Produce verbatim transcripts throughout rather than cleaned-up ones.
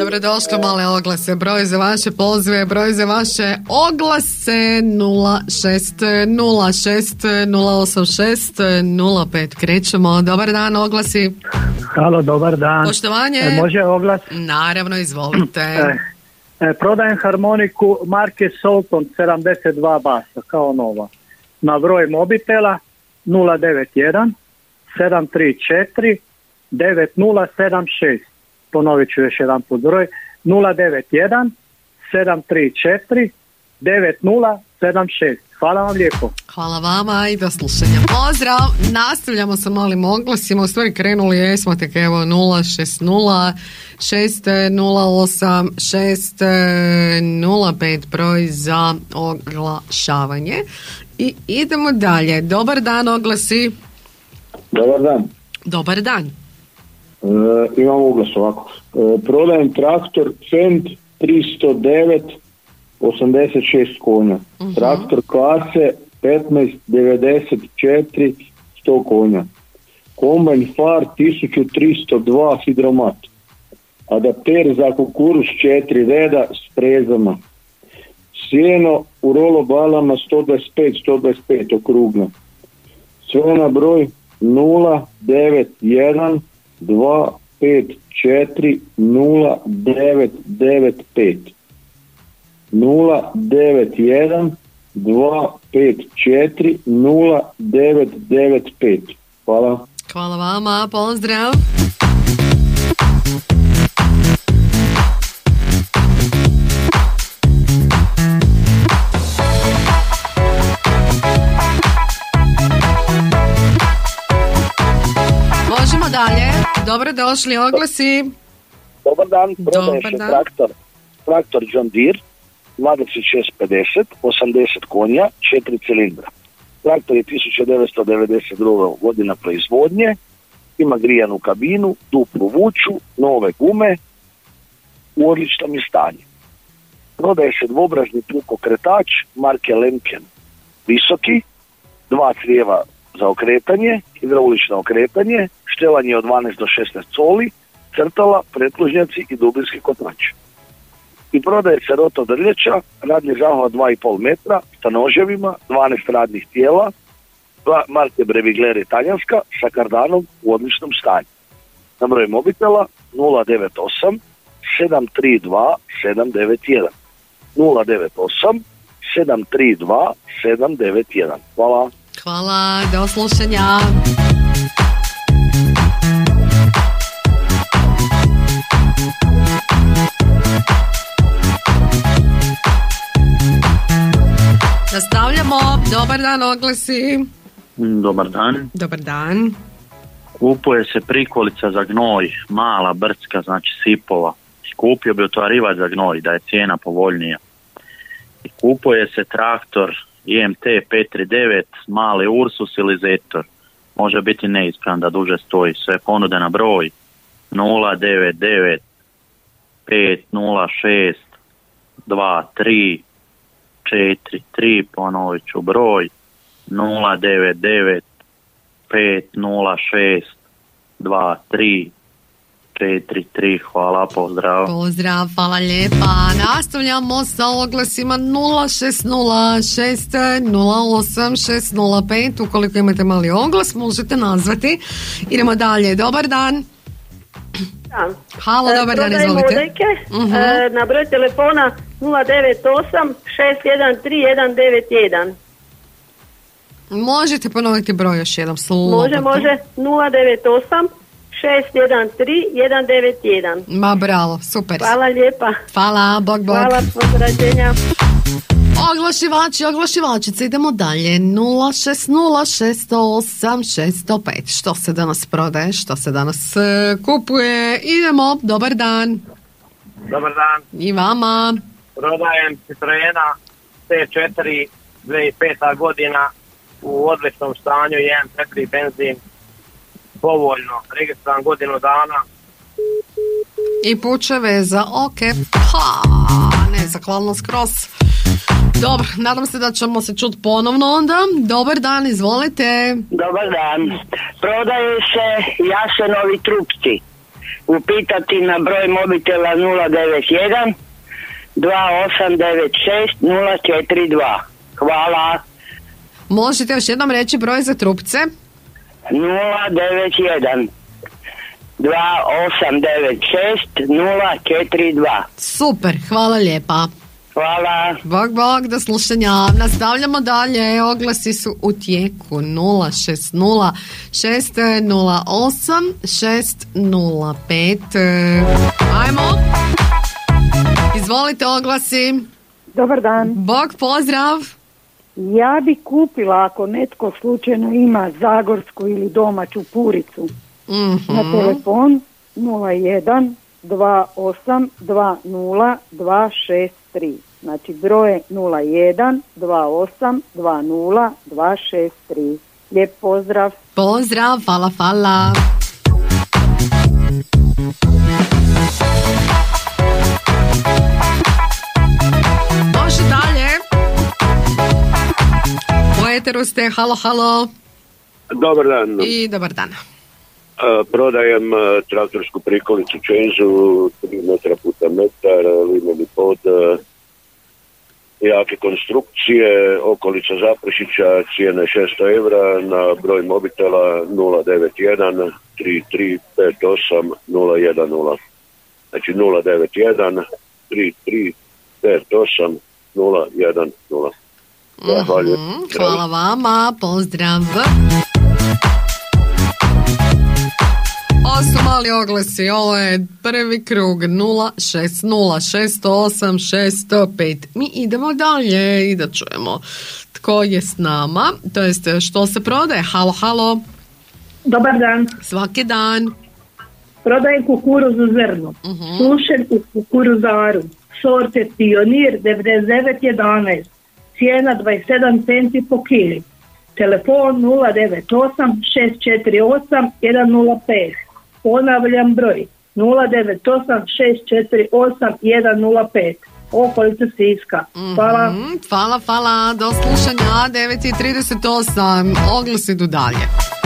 Dobrodošli u Male oglase. Broj za vaše pozive, broj za vaše oglase nula šest nula šest nula osam šest nula pet. Krećemo. Dobar dan, oglasi. Halo, dobar dan. Poštovanje. E, može oglas? Naravno, izvolite. E, e, prodajem harmoniku marke Solton sedamdeset dva basa, kao nova. Na broj mobitela nula devet jedan sedam tri četiri devet nula sedam šest. Ponovit ću još jedan put broj nula devet jedan sedam tri četiri devet nula sedam šest. Hvala vam lijepo. Hvala vama i do slušanja. Pozdrav, nastavljamo sa malim oglasima. U stvari krenuli jesmo tek evo nula šest nula šest nula osam šest nula pet broj za oglašavanje. I idemo dalje. Dobar dan, oglasi. Dobar dan. Dobar dan. E, imam oglas ovako. E, prodajem traktor Fendt tristo devet osamdeset šest konja. Uh-huh. Traktor klase petnaest devedeset četiri sto konja. Kombajn Far tisuću tristo dva hidromat. Adapter za kukuruz četiri reda s prezama. Sjeno u rolo balama sto dvadeset pet sto dvadeset pet okrugno. Sve na broj nula devet jedan dva pet četiri nula devet devet pet. nula devet jedan dva pet četiri nula devet devet pet. Hvala. Hvala vama, pozdrav. Možemo dalje. Dobro došli, oglasi. Dobar dan, prodaje se dan. traktor, traktor John Deere dvadeset šest pedeset osamdeset konja, četiri cilindra. Traktor je tisuća devetsto devedeset druga godina proizvodnje, ima grijanu kabinu, duplu vuču, nove gume, u odličnom je stanju. Prodaje se dvobražni trukokretač marke Lemken, visoki, dva crijeva za okretanje, hidraulično okretanje, štelanje od dvanaest do šesnaest coli, crtala, pretlužnjaci i dubinski kotač. I prodaje se roto drljeća, radni zahvat dva i pol metra, sa noževima, dvanaest radnih tijela, dva marke Breviglere talijanska, sa kardanom u odličnom stanju. Na broj mobitela nula devet osam sedam tri dva sedam devet jedan. nula devet osam sedam tri dva sedam devet jedan. Hvala. Hvala, do slušanja. Nastavljamo. Dobar dan, oglasi. Dobar dan. Dobar dan. Kupuje se prikolica za gnoj, mala, brdska, znači sipova. Kupio bi otvarivač za gnoj, da je cijena povoljnija. I kupuje se traktor I M T pet trideset devet, mali Ursus ili Zetor. Može biti neispravan da duže stoji. Sve ponude na broj nula devet devet pet nula šest dva tri četiri tri, ponovit ću broj nula devet devet pet nula šest dva tri četiri tri. Hvala, pozdrav. Pozdrav, hvala lijepa. Nastavljamo sa oglasima nula šest nula šest nula osam šest nula pet. Ukoliko imate mali oglas, možete nazvati. Idemo dalje. Dobar dan. Dan. Halo, dobar dan, Prodajemo izvolite. odejke, Uh-huh. e, na broj telefona nula devet osam šest jedan tri jedan devet jedan. Možete ponoviti broj još jednom slobodno. Može, može. nula devet osam šest jedan tri jedan devet jedan. Ma bravo, super. Hvala lijepa. Hvala, bog bog. Hvala, pozdrađenja. Oglašivači, oglašivačice, idemo dalje. nula šest nula šest osam šest pet. Što se danas prodaje, što se danas e, kupuje? Idemo, dobar dan. Dobar dan. I vama. Prodajem Citroena C četiri dvije tisuće peta godina u odličnom stanju, jedan četiri benzin, povoljno, registriran godinu dana. I puče veza, ok. Ha, nezahvalno skroz. Dobro, nadam se da ćemo se čuti ponovno onda. Dobar dan, izvolite. Dobar dan. Prodaje se jasenovi trupci. upitati na broj mobitela nula devet jedan dva osam devet šest nula četiri dva. Hvala. Možete još jednom reći broj za trupce? nula devet jedan dva osam devet šest nula četiri dva. Super, hvala lijepa. Hvala. Bog, bog, do slušanja. Nastavljamo dalje. Oglasi su u tijeku. Nula šest nula šest nula osam šest nula pet. Ajmo. Izvolite oglasi. Dobar dan. Bog, pozdrav. Ja bi kupila, ako netko slučajno ima zagorsku ili domaću puricu, mm-hmm. na telefon nula jedan dva osam dva nula dva šest tri. Znači broje nula jedan dva osam dva nula dva šest tri. Lijep pozdrav. Pozdrav, hvala, hvala. Može dalje. U eteru ste, halo, halo. Dobar dan. I dobar dan. Uh, prodajem uh, traktorsku prikolicu Čenzu, tri metra puta metar, limeni pod, uh, jake konstrukcije, okolica Zaprešića, cijene šesto eura, na broj mobitela nula devet jedan tri tri pet osam nula jedan nula. Znači nula devet jedan tri tri pet osam nula jedan nula. Zahvaljujem. Mm-hmm, hvala vama, pozdrav. Ovo su mali oglasi, ovo je prvi krug nula šest nula šest osam šest pet. Mi idemo dalje i da čujemo tko je s nama, to jest što se prodaje. Halo, halo. Dobar dan. Svaki dan. Prodajem kukuruzu zrno, uh-huh. sušen u kukuruzaru, sorte Pionir devedeset devet jedanaest, cijena dvadeset sedam centi po kili. Telefon nula devet osam šest četiri osam jedan nula pet. Ponavljam broj nula devet osam šest četiri osam jedan nula pet. Okolica Siska. Hvala. Mm-hmm, hvala, hvala. Do slušanja. devet i trideset osam. Oglas idu dalje.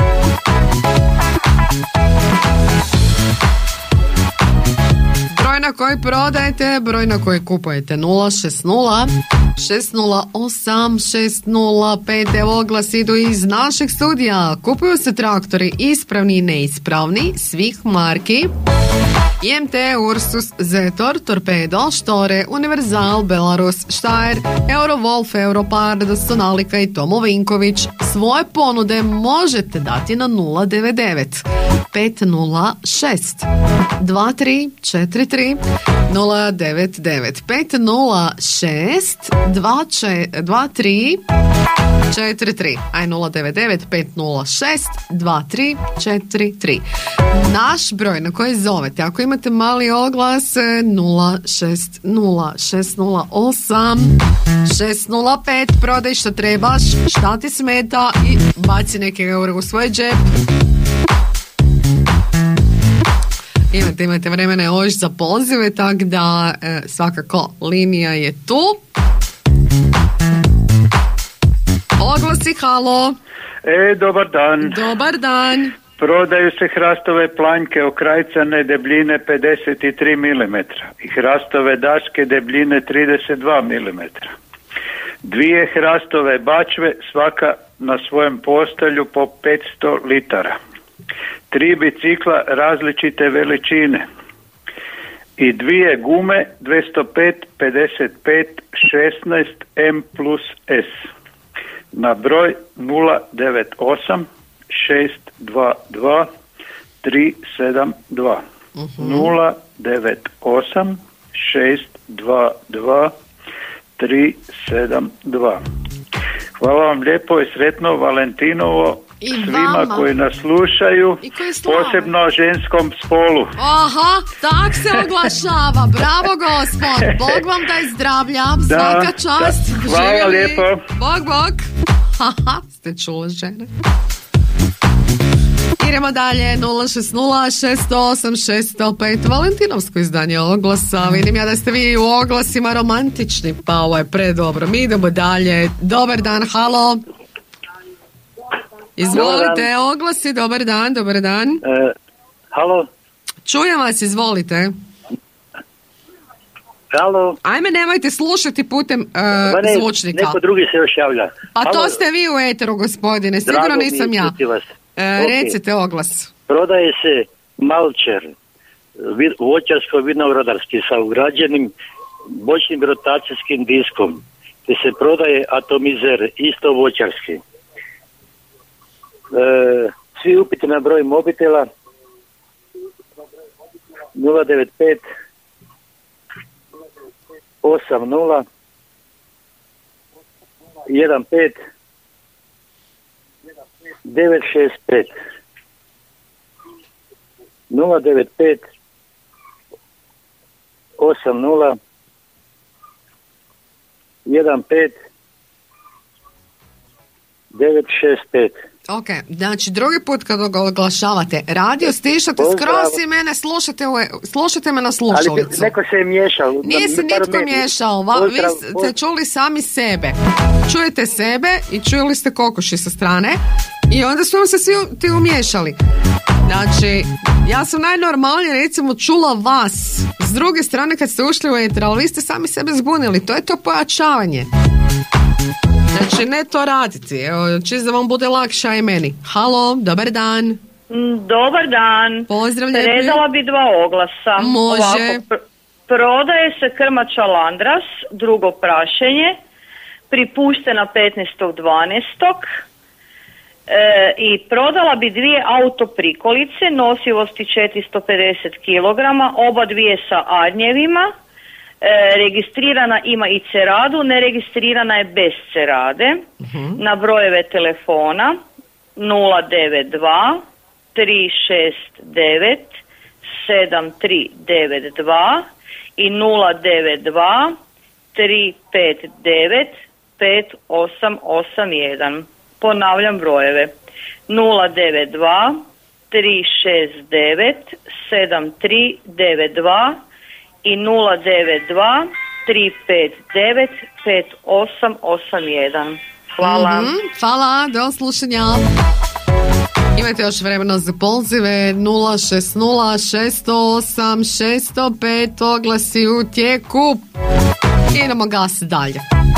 Broj na koji prodajete, broj na koji kupujete nula šest nula šest nula osam šest nula pet. Evo oglas idu iz našeg studija. Kupuju se traktori ispravni i neispravni svih marki: I M T, Ursus, Zetor, Torpedo, Štore, Univerzal, Belarus, Steyr, Eurowolf, Europard, Sonalika i Tomo Vinković. Svoje ponude možete dati na nula devet devet pet nula šest dva tri četiri tri nula devet devet pet nula šest dva tri četiri tri. Aj nula devet devet pet nula šest dva tri četiri tri. Naš broj na koji zovete, ako imate mali oglas, nula šest nula šest nula osam šest nula pet. Prodaj što trebaš, šta ti smeta i baci neke euro u svoj džep. Imate, imate vremena još za pozive, tako da e, svakako linija je tu. Oglasi, halo. E, dobar dan. Dobar dan. Prodaju se hrastove planjke okrajcane debljine pedeset tri milimetra i hrastove daske debljine trideset dva milimetra. Dvije hrastove bačve, svaka na svojem postelju po petsto litara. Tri bicikla različite veličine i dvije gume dvjesto pet pedeset pet šesnaest M plus S na broj nula devet osam šest dva dva tri sedam dva. Uh-huh. nula devet osam šest dva dva tri sedam dva. Hvala vam lijepo i sretno Valentinovo i svima vama koji nas slušaju, posebno ženskom spolu. Aha, tak se oglašava. Bravo gospod, Bog vam daj zdravlja, svaka čast. Da. Hvala živjeli. Lijepo. Bog, bog. Haha, ste čuli žene. Idemo dalje, nula šest nula šest osam šest pet. Valentinovsko izdanje oglasa. Vidim ja da ste vi u oglasima romantični, pa ovo je predobro. Mi idemo dalje. Dobar dan, halo. Izvolite, oglasi, dobar dan, dobar dan. E, halo. Čujem vas, izvolite. Halo. Ajme, nemojte slušati putem uh, ne, zvučnika. Neko drugi se još javlja. Pa Halo. To ste vi u eteru, gospodine, sigurno Drago nisam ja. Vas. E, Okay. Recite oglas. Prodaje se malčer, vid- voćarsko-vinogradarski sa ugrađenim bočnim rotacijskim diskom, te se prodaje atomizer, isto voćarski. E, svi upiti na broj mobitela nula devet pet osam nula jedan pet devet šest pet nula devet pet osam nula jedan pet devet šest pet. Ok, znači drugi put kad ga oglašavate radio, stišate skroz i mene slušate, u, slušate me na slušalicu. Ali neko se je miješao. Nije se nitko miješao, Va, vi ste čuli sami sebe. Čujete sebe i čuli ste kokoši sa strane i onda su vam se svi ti umiješali. Znači, ja sam najnormalnije recimo čula vas s druge strane kad ste ušli u eter, ali vi ste sami sebe zbunili. To je to pojačavanje. Znači, ne to raditi. Evo, čisto da vam bude lakše, a i meni. Halo, dobar dan. Dobar dan. Pozdrav, lijepi. Predala bi dva oglasa. Može. Ovako, pr- prodaje se krmača Landras, drugo prašenje, pripuštena petnaestog dvanaestog E, i prodala bi dvije autoprikolice nosivosti četiristo pedeset kilograma, oba dvije sa adnjevima. E, registrirana ima i ceradu, neregistrirana je bez cerade. Uh-huh. Na brojeve telefona nula devet dva tri šest devet sedam tri devet dva i nula devet dva tri pet devet pet osam osam jedan. Ponavljam brojeve nula devet dva tri šest devet sedam tri devet dva i nula devet dva tri pet devet pet osam osam jedan. Hvala. Mm-hmm, hvala, do slušanja. Imate još vremena za pozive nula šest nula šest zero osam šest zero pet, oglasi u tijeku. Idemo gas dalje.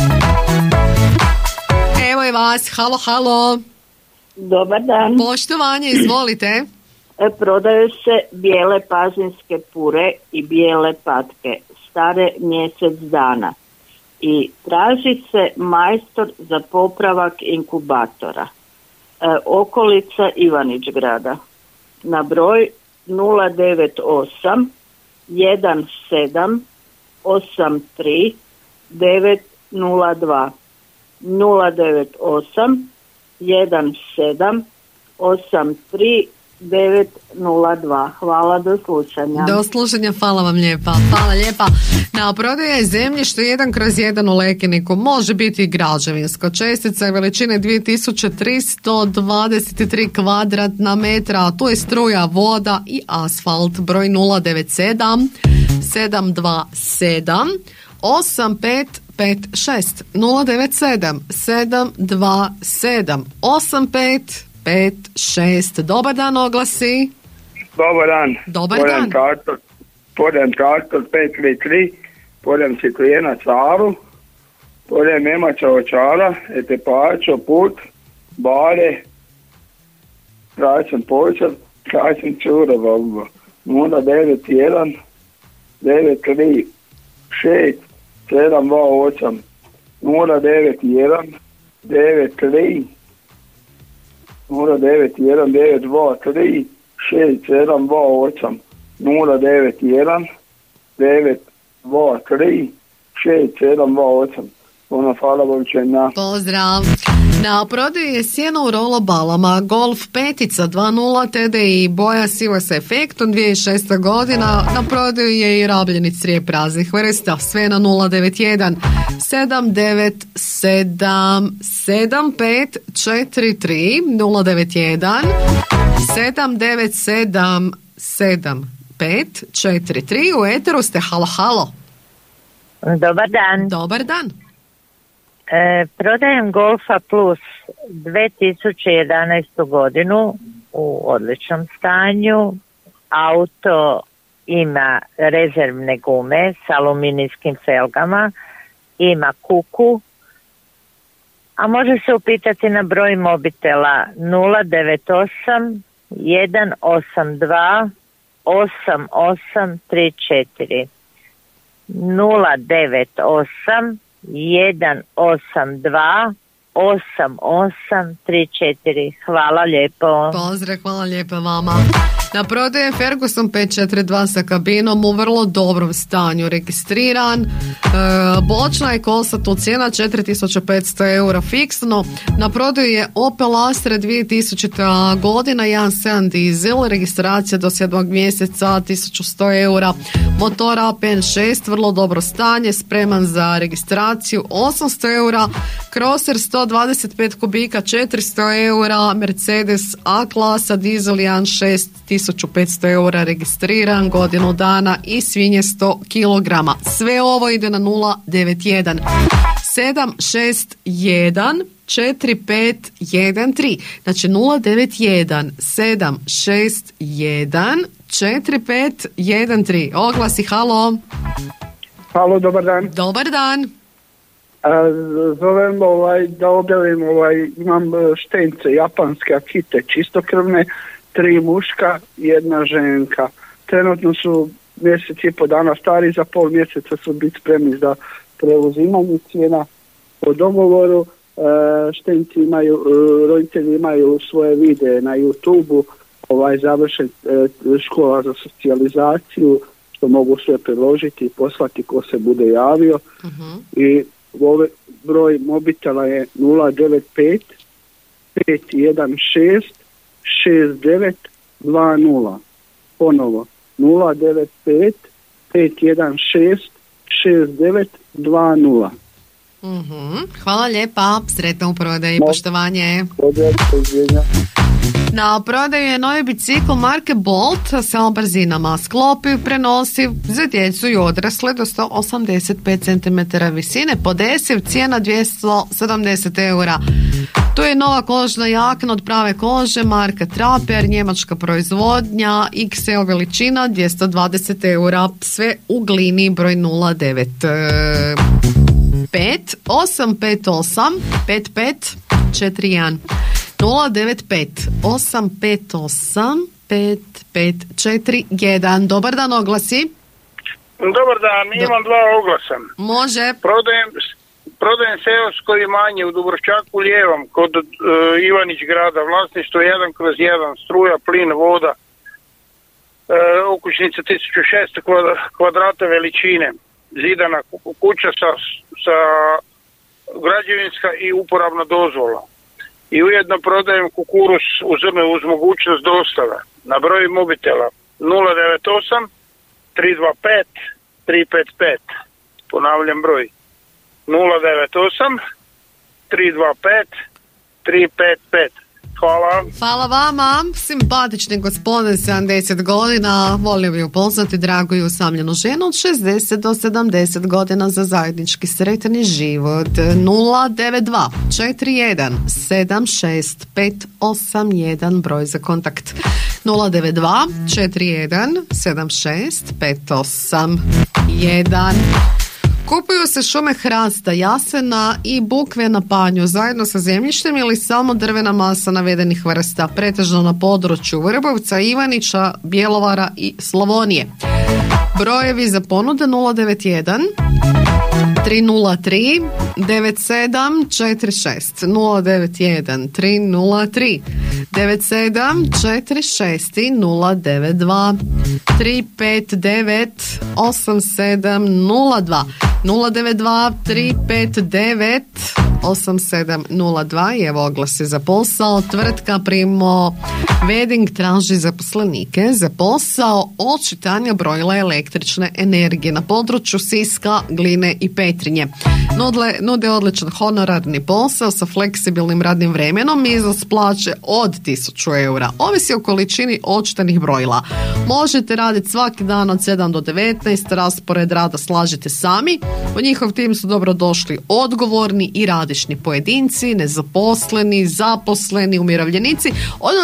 Evo je vas, halo, halo. Dobar dan. Poštovanje, izvolite. E, prodaju se bijele pazinske pure i bijele patke, stare mjesec dana. I traži se majstor za popravak inkubatora. E, okolica Ivanić-grada. Na broj nula devet osam jedan sedam osam tri devet nula dva. nula devet osam jedan sedam osam tri devet nula dva. Hvala, do slušanja. Do slušanja, hvala vam lijepa. Hvala lijepa. Na prodaje je zemljište jedan kroz jedan u Lekiniku. Može biti i građevinsko. Čestica je veličine dvije tisuće tristo dvadeset tri kvadratna metra. A tu je struja, voda i asfalt. Broj nula devet sedam sedam dva sedam osam pet pet šest nula devet sedam sedam dva sedam osam pet pet šest. Dobar dan, oglasi. Dobar dan. Dobar Podem dan. Kartor, podem kartor pet tri tri, podem Citroena Caru, podem Nemača Očara, Etepačo, Put, Bare, Tračan Počar, Tračan Čura, Volvo, nula devet jedan devet tri šest sedam dva osam nula devet jedan devet tri nula devet jedan devet dva tri šest sedam dva osam nula devet jedan devet dva tri šest sedam dva osam. Ono, hvala Bogčena. Pozdrav. Na prodaju je sjeno u rolobalama Golf petica dva nula T D I boja siva s efektom dvije tisuće šesta godina. Na prodaju je i rabljeni crijep raznih vrsta, sve na nula devet jedan sedam devet sedam sedam pet četiri tri nula devet jedan sedam devet sedam sedam pet četiri tri. U eteru ste, halo, halo. Dobar dan. Dobar dan. E, prodajem Golfa Plus dvije tisuće jedanaestu godinu u odličnom stanju, auto ima rezervne gume s aluminijskim felgama, ima kuku, a može se upitati na broj mobitela nula devet osam jedan osam dva osam osam tri četiri. nula devet osam jedan osam dva osam osam tri četiri. Hvala lijepo. Pozdrav, hvala lijepo vama. Na prodaje Ferguson pet četiri dva sa kabinom u vrlo dobrom stanju, registriran, e, bočna je kosa, tu cijena četiri tisuće petsto eura fiksno. Na prodaju je Opel Astra dvije tisućita godina, jedan sedam dizel, registracija do sedmog mjeseca, tisuću sto eura, motor A P N šest, vrlo dobro stanje, spreman za registraciju, osamsto eura, Crosser sto dvadeset pet kubika, četiristo eura, Mercedes A klasa dizel jedan šest, tisuću petsto eura, registriran, godinu dana i svinje sto kilograma. Sve ovo ide na nula devet jedan sedam šest jedan četiri pet jedan tri. Znači nula devet jedan sedam šest jedan četiri pet jedan tri. Oglasi, halo. Halo, dobar dan. Dobar dan. A, zovem ovaj, da objavim, ovaj, imam štence japanske akite čistokrvne, tri muška, jedna ženka. Trenutno su mjesec i po dana stari, za pol mjeseca su biti spremni za preuzimanje, cijena po dogovoru. E, štenci imaju, e, roditelji imaju svoje videe na YouTube-u, ovaj završen e, škola za socijalizaciju, što mogu sve priložiti i poslati ko se bude javio. Uh-huh. I ovaj broj mobitela je nula devet pet pet jedan šest šest devet dva nula. Ponovo nula devet pet pet jedan šest šest devet dva nula. Mm-hmm. Hvala lijepa, sretno u prodaji, poštovanje. Na prodaju je novi bicikl marke Bolt sa brzinama, sklopiv, prenosiv, za djecu i odrasle do sto osamdeset pet centimetara visine, podesiv, cijena dvjesto sedamdeset eura. Tu je nova kožna jakna od prave kože, marka Traper, njemačka proizvodnja, iks el veličina, dvjesto dvadeset eura, sve u glini, broj nula devet pet osam pet osam pet pet četiri jedan. nula devet pet osam pet osam pet pet četiri jedan. Dobar dan, oglasi. Dobar dan, Do... imam dva oglasa. Može. Prodajem, prodajem seosko imanje u Dubrovčaku lijevom kod uh, Ivanić grada, vlasništvo jedan kroz jedan, struja, plin, voda, uh, okućnica tisuću šesto kvadrata veličine, zidana kuća sa, sa građevinska i uporabna dozvola. I ujedno prodajem kukuruz u zrnu uz mogućnost dostave na broj mobitela nula devet osam tri dva pet tri pet pet. Ponavljam broj nula devet osam tri dva pet tri pet pet. Hvala. Hvala vama, simpatični gospodin, sedamdeset godina, volio bi upoznati dragu i usamljenu ženu od šezdeset do sedamdeset godina za zajednički sretni život. Nula devet dva četiri jedan sedam šest pet osam jedan, broj za kontakt. Nula devet dva četiri jedan sedam šest pet osam jedan. Kupuju se šume hrasta, jasena i bukve na panju zajedno sa zemljištem ili samo drvena masa navedenih vrsta, pretežno na području Vrbovca, Ivanića, Bjelovara i Slavonije. Brojevi za ponude nula devet jedan tri nula tri devet sedam četiri šest nula devet jedan tri nula tri devet sedam četiri šest i nula devet dva tri pet devet osam sedam nula dva nula devet dva tri pet devet osam sedam nula dva. I evo oglasi za posao. Tvrtka Primo Wedding traži zaposlenike za posao očitanja brojila električne energije na području Siska, Gline i Petrinje. Nude, nude odličan honorarni posao sa fleksibilnim radnim vremenom i iznos plaće od tisuću eura. Ovisi o količini očitanih brojila. Možete raditi svaki dan od sedam do devetnaest, raspored rada slažete sami. U njihov tim su dobro došli odgovorni i radišni pojedinci, nezaposleni, zaposleni, umirovljenici, odnosno svi koji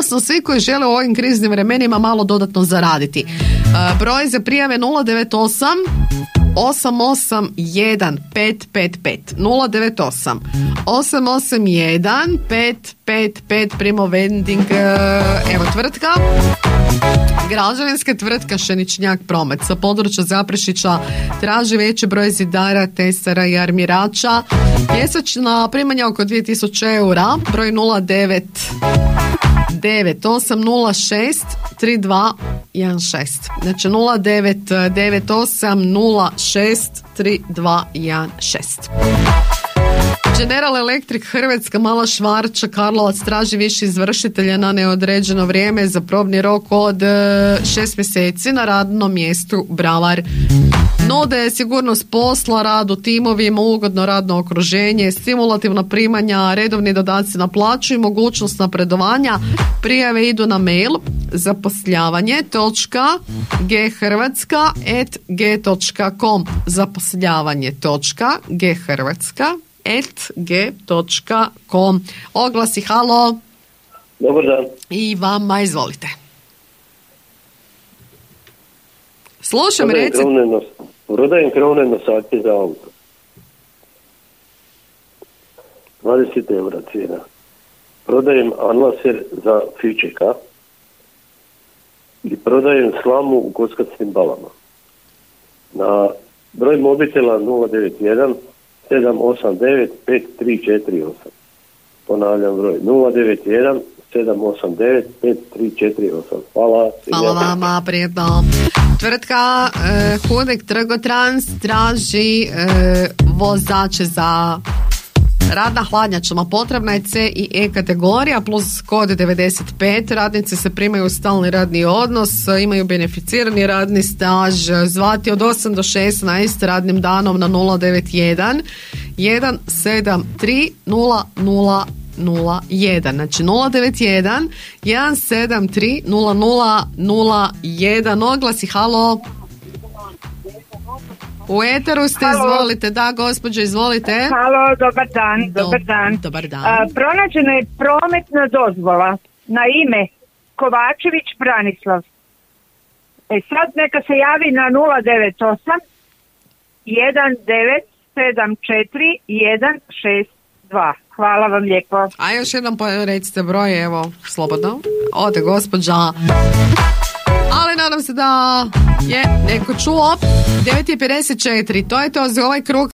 koji žele u ovim kriznim vremenima malo dodatno zaraditi. Broj za prijave nula devet osam osam osam jedan pet pet pet nula devet osam osam osam jedan pet pet pet. Primo Vending, evo tvrtka, građevinska tvrtka Šeničnjak Promet sa područja Zaprešića traži veći broj zidara, tesara i armirača. Mjesečna primanja oko dvije tisuće eura. Broj nula devet devet osam nula šest tri dva jedan šest. Znači nula devet devet osam nula šest tri dva jedan šest. General Electric Hrvatska Mala Švarča Karlovac traži više izvršitelja na neodređeno vrijeme za probni rok od šest mjeseci na radnom mjestu Bravar. Nude sigurnost posla, rad u timovima, ugodno radno okruženje, stimulativna primanja, redovni dodaci na plaću i mogućnost napredovanja. Prijave idu na mail zaposljavanje točka g hrvatska at g točka com zaposljavanje točka g hrvatska at g točka com. Oglasi, halo. Dobar dan. I vama, izvolite. Slušam, Prodajem reci. krovne nos- Prodajem krovne nosače za auto. dvadeset eura cijena. Prodajem anlaser za fičeka i prodajem slamu u kockastim balama. Na broj mobitela nula devet jedan sedam osam devet pet tri četiri osam. Ponavljam broj nula devet jedan sedam osam devet pet tri četiri osam. Hvala. Hvala vama, prijetno. Tvrtka eh, Hudek Trgotrans traži eh, vozače za rad na hladnjačama. Potrebna je C i E kategorija plus kod devedeset pet. Radnici se primaju u stalni radni odnos, imaju beneficirani radni staž. Zvati od osam do šesnaest radnim danom na nula devet jedan jedan sedam tri nula nula nula jedan. Znači nula devet jedan jedan sedam tri nula nula nula jedan. Oglasi, halo. U eteru ste, Halo. izvolite. Da, gospođo, izvolite. Halo, dobar dan, dobar dan. Dobar dan. A, pronađena je prometna dozvola na ime Kovačević Branislav. E sad neka se javi na nula devet osam jedan devet sedam četiri jedan šest dva. Hvala vam lijepo. A još jednom pa recite broj, evo, slobodno. Ode gospođa. Ali nadam se da je neko čuo. devet je pedeset četiri, to je to za ovaj krug